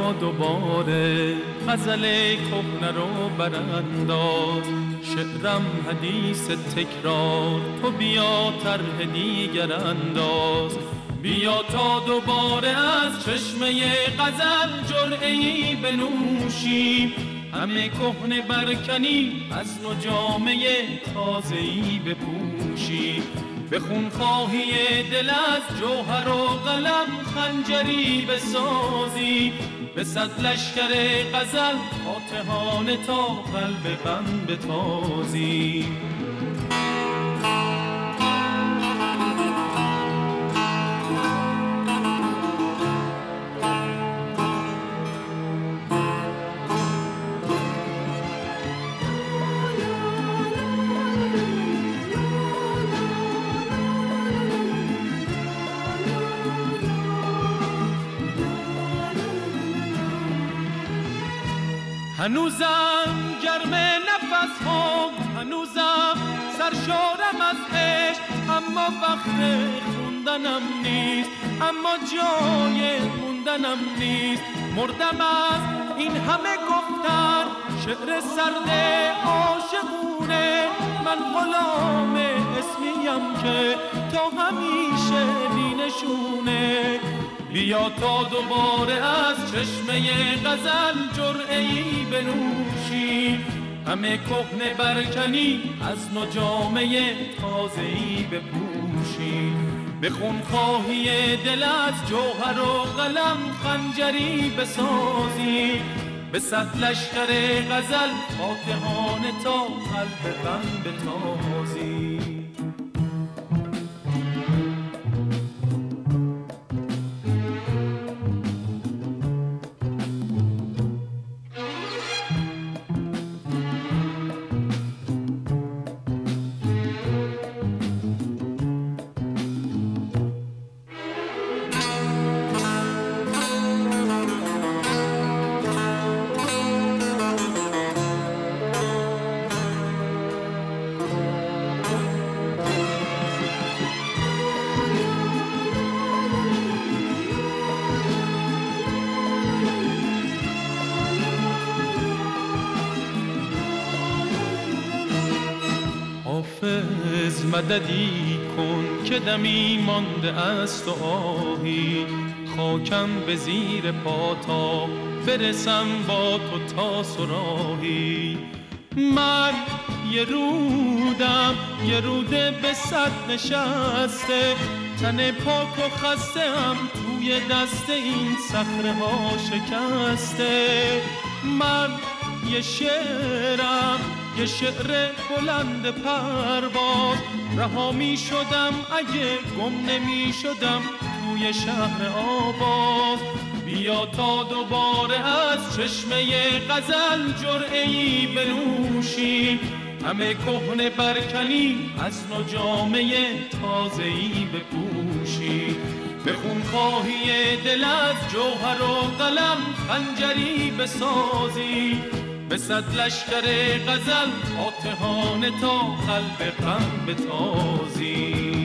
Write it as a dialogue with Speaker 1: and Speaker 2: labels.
Speaker 1: تا دوباره غزل کهنه رو برانداز. شعرم حدیث تکرار، تو بیا طرح دیگر انداز. بیا تا دوباره از چشمه غزل جرعه‌ای بنوشیم، همه کهنه برکنی از نو جامه تازه‌ای بپوشیم. به خونخواهی دل از جوهر و قلم خنجری بسازی، به صد لشکر غزل فاتحانه تا قلب غم بتازی. هنوزم گرم نفس ها، هنوزم سرشارم از عشق، اما وقت خوندنم نیست، اما جای موندنم نیست. مردم از این همه گفتن، شعر سرد عاشقونه، من غلام اسمیم که تا همیشه بی نشونه. بیا تا دوباره از چشمه غزل جرعه‌ای بنوشی، همه کهنه برکنی از نو جامه تازه‌ای بپوشی. به خونخواهی دل از جوهر و قلم خنجری بسازی، به صد لشکر غزل فاتحانه تا قلب غم بتازی. حافظ مددی کن که دمی مانده است و آهی، خاکم به زیر پا تا برسم با تو تا صراحی. من یه رودم، یه روده به صد نشسته، تن پاک و خسته هم توی دست این صخره ها شکسته. من یه شعرم، یه شعر بلند پرواز، رها می شدم اگه گم نمی شدم توی شهر آواز. بیا تا دوباره از چشمه غزل جرعه‌ای بنوشی، همه کهنه برکنی از نو جامه تازه‌ای بپوشی. به خونخواهی دل از جوهر و قلم خنجری بسازی، به صد لشکر غزل فاتحانه تا قلب غم بتازی.